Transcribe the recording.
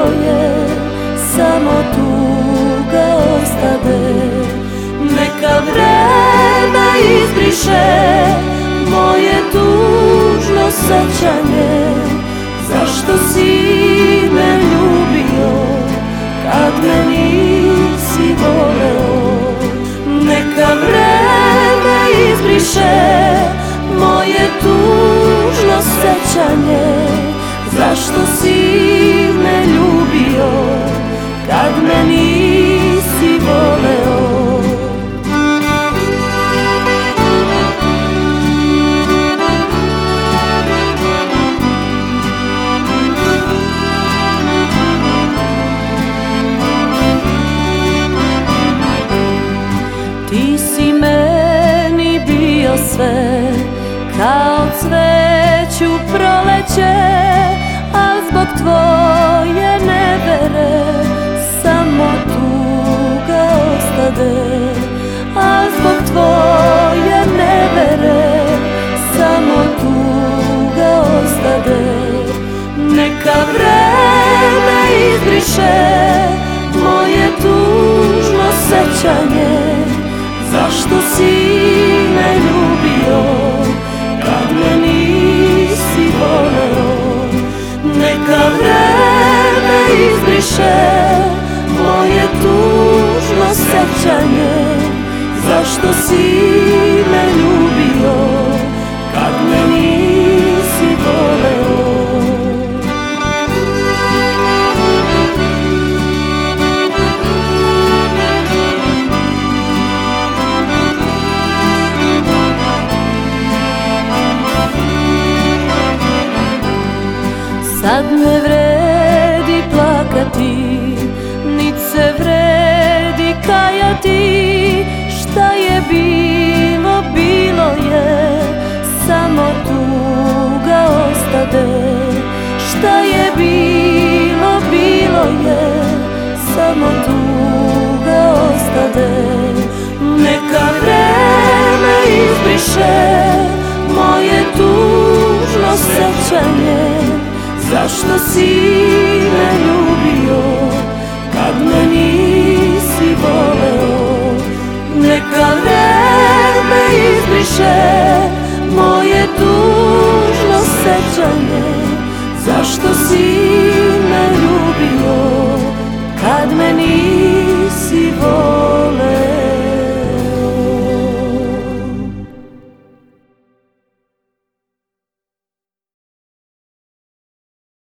bilo je, samo tuga ostade. Neka vreme izbriše moje tužno sećanje. Zašto si me ljubio kad me nisi voleo? Neka vreme izbriše moje tužno sećanje. Zašto si me ljubio kad me nisi voleo? Ti si meni bio sve, kao cveću proleće, al zbog tvoje nevere samo tuga ostade. Al zbog tvoje nevere samo tuga ostade. Neka vreme izbriše moje tužno sećanje. Zašto si me ljubio kad me nisi voleo? Neka vreme izbriše moje tužno sećanje. Zašto si me ljubio kad me nisi voleo? Sad ne vredi plakati, nit se vredi kajati. Šta je bilo, bilo je, samo tuga ostade. Šta je bilo, bilo je, samo tuga ostade. Neka vreme izbriše moje tužno sećanje. Zašto si me ljubio kad me nisi voleo? Neka vreme izbriše moje tužno sećanje. Zašto si